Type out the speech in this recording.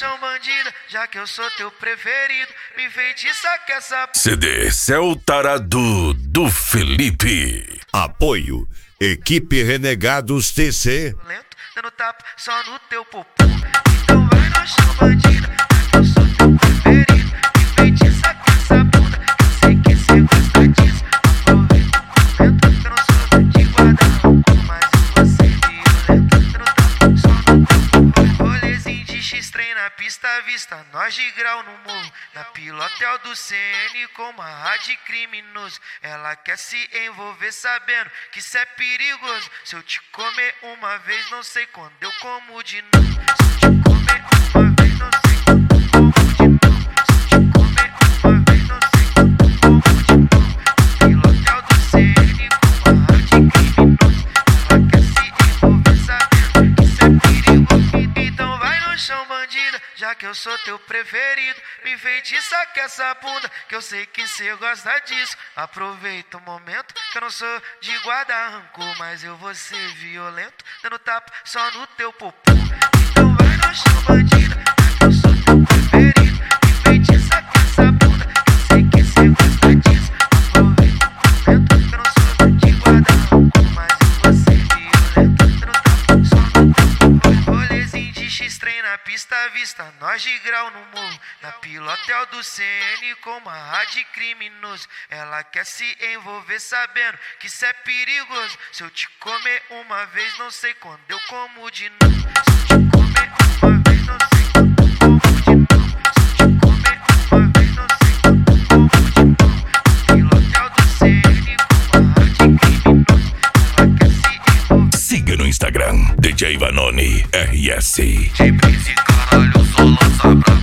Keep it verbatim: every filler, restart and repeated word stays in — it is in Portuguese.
chão, bandida, já que eu sou teu preferido. Me enfeitiça que essa... C D Céu Taradu do Felipe. Apoio Equipe Renegados T C. Lento, dando tapa só no teu popô. Então vai no chão, bandida, já que eu sou teu preferido. Me enfeitiça que essa bunda, que eu sei que cê gosta disso. Aproveita o momento, que eu não sou de guardar roupa, mas você violento, dando tapa só no teu popô. Rolezinho de X-Trem na pista à vista, nós de grau no morro. Na pilotel do C N com uma rádio criminoso. Ela quer se envolver sabendo que isso é perigoso. Se eu te comer uma vez, não sei quando eu como de novo. Se eu te comer uma vez, não sei quando eu como de novo. Se eu te comer uma vez, não sei quando eu como de novo. Na pilotel do C N com uma rádio criminoso. Ela quer se envolver sabendo que isso é perigoso. Então vai no chão, bandida, já que eu sou teu preferido. Me enfeitiça que essa bunda, que eu sei que cê gosta disso. Aproveita o momento, que eu não sou de guardar rancor, mas eu vou ser violento, dando tapa só no teu popô. Então vai no chão, bandida, já que eu sou teu preferido. Me enfeitiça que essa bunda, que eu sei que cê gosta disso. Aproveita o momento, que eu não sou de guardar rancor, mas eu vou ser violento, dando tapa só no teu popô. Rolezinho de X-Trem na pista à vista, nós de grau no morro. Na pilotel do C N com uma rádio criminoso. Ela quer se envolver sabendo que isso é perigoso. Se eu te comer uma vez, não sei quando eu como de novo. Se eu te comer uma vez, não sei quando eu como de novo. Se eu te comer uma vez, não sei quando eu como de novo. Na pilotel do C N com uma rádio criminoso. Ela quer se envolver. Siga no Instagram D J Vanoni R S. De Prince, caralho, só lança pra